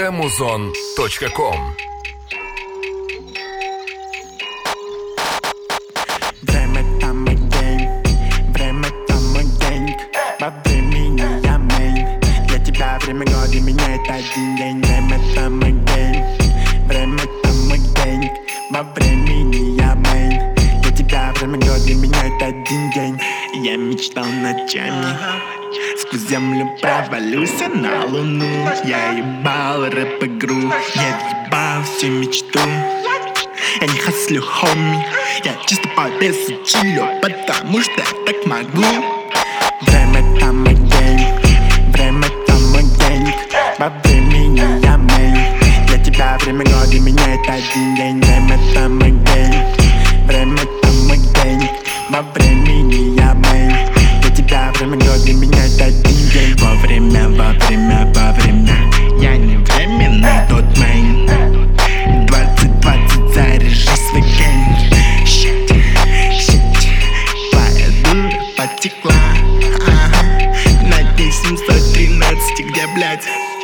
muzon.com. Время там и день, время там и денег. Во времени я мейн. Для тебя время года меняет один день. Время там и день, время там и денег. Во времени я мейн. Для тебя время года меняет один день. Я мечтал ночами, сквозь землю провалюсь на луну. Я ебал рэп-игру, я ебал всю мечту. Я не хаслю, хоми, я чисто по весу чилю, потому что я так могу. Время там и день, время там и денег. Во времени я мейн. Для тебя время года меняет один день. Время там и день, время там и денег. Во времени я мейн. Для тебя время года меняет один день. Вовремя, вовремя, вовремя. Я не временный тот мейн. 2020, заряжи свой гейм. Shit, shit. Твоя дура потекла, ага. На дне 713, где, блядь?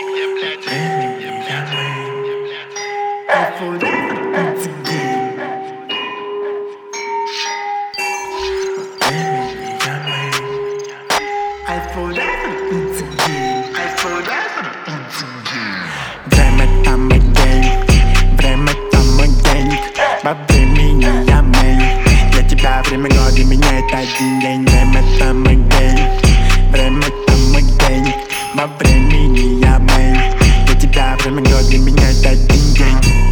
Время там и день, время там и денег. Во времени я мейн. Для тебя время года меняет один день. Время там и день, время там и денег. Во времени я мейн. Для тебя время года меняет один день.